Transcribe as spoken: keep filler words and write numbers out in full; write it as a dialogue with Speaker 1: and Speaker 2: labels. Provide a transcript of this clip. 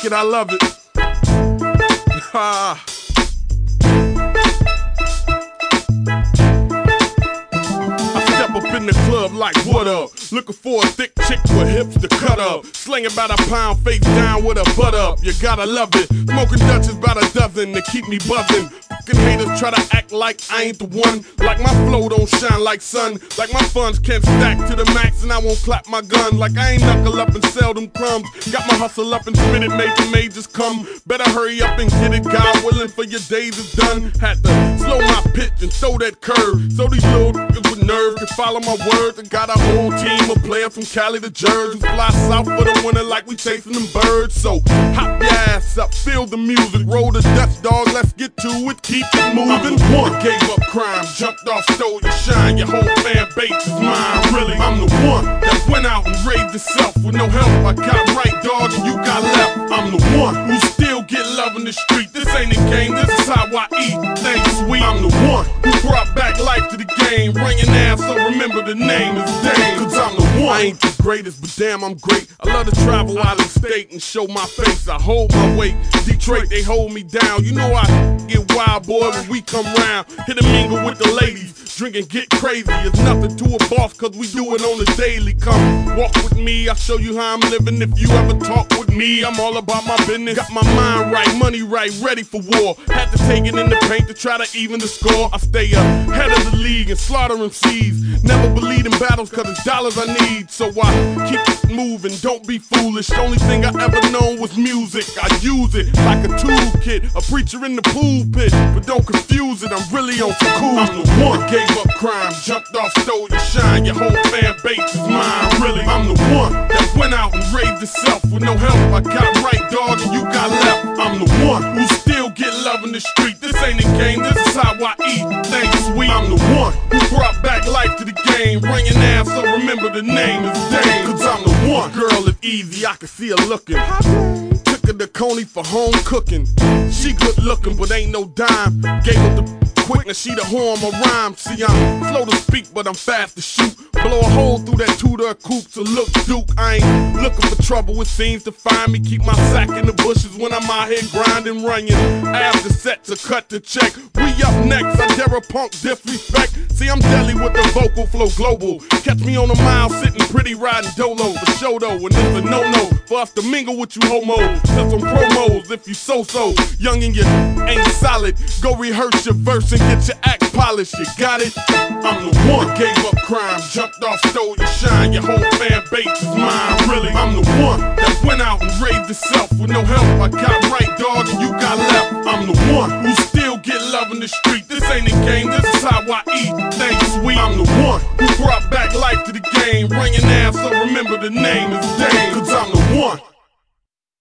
Speaker 1: it, I love it. Ha. Up in the club like what up? Looking for a thick chick with hips to cut up. Sling about a pound, face down with a butt up. You gotta love it. Smoking Dutch is about a dozen to keep me buzzing. Fucking haters try to act like I ain't the one. Like my flow don't shine like sun. Like my funds can't stack to the max and I won't clap my gun. Like I ain't knuckle up and sell them crumbs. Got my hustle up and spit it, made the majors come. Better hurry up and get it, God willing, for your days is done. Had to slow my pitch and throw that curve so these little niggas with nerve can follow my words. I got a whole team of players from Cali to Jersey. Fly south for the winter like we chasing them birds. So hop your ass up, feel the music, roll the Dutch, dog, let's get to it, keep it moving. One gave up crime, jumped off, stole your shine. Your whole fan base is mine, really. I'm the one that went out and raised itself with no help. I got right, dog, and you got left. I'm the one who still get love in the street. This ain't a game, this is how I eat. Thanks, sweet. I'm the one who brought back life to the game. Ringing now, so remember the name is Dame. Cause I'm the one. I ain't the greatest, but damn, I'm great. I love to travel out of state and show my face. I hold my weight. Detroit, they hold me down. You know I get wild, boy, when we come round. Hit a mingle with the ladies. Drink and get crazy. It's nothing to a boss, cause we do it on the daily. Come walk with me, I'll show you how I'm living. If you ever talk with me, I'm all about my business. Got my mind right, money right, ready for war. Had to take it in the paint to try to even the score. I stay ahead of the league and slaughter M Cs. Never believe in battles cause it's dollars I need. So I keep it moving, don't be foolish. The only thing I ever known was music. I use it like a toolkit, a preacher in the pulpit. But don't confuse it, I'm really on some cool. I'm the one, gave up crime, jumped off, stole your shine. Your whole fan base is mine, really. I'm the one that went out and raised itself with no help. I got right, dog, and you got left. I'm the one who still get love in the street. This ain't a game, this is how I eat. Thanks, sweet. I'm the one who brought back life to the game. Ringing now, so remember the name is Dame. Cause I'm the one. Girl, it's easy, I can see her looking. Took her to Coney for home cooking. She good looking, but ain't no dime. Gave her the quick, now she the horn my rhyme. See, I'm slow to speak, but I'm fast to shoot. Blow a hole through that Tudor coupe to look Duke. I ain't looking for trouble, it seems to find me. Keep my sack in the bushes when I'm out here grinding, running. After set to cut the check. We up next, I dare a punk disrespect. See, I'm deadly with the vocal flow global. Catch me on a mile sitting pretty riding dolo. For show though, and it's a no-no for us to mingle with you homos. Just some promos if you so-so. Young and you ain't solid. Go rehearse your verse and get your act polished, you got it? I'm the one, gave up crime, jumped off, stole your shine. Your whole fan base is mine, really. I'm the one that went out and raised itself with no help. I got right, dog, and you got left. I'm the one who still get love in the street. This ain't a game, this is how I eat. Thanks, sweet. I'm the one who brought back life to the game. Ringing now, so remember the name is Dame. Cause I'm the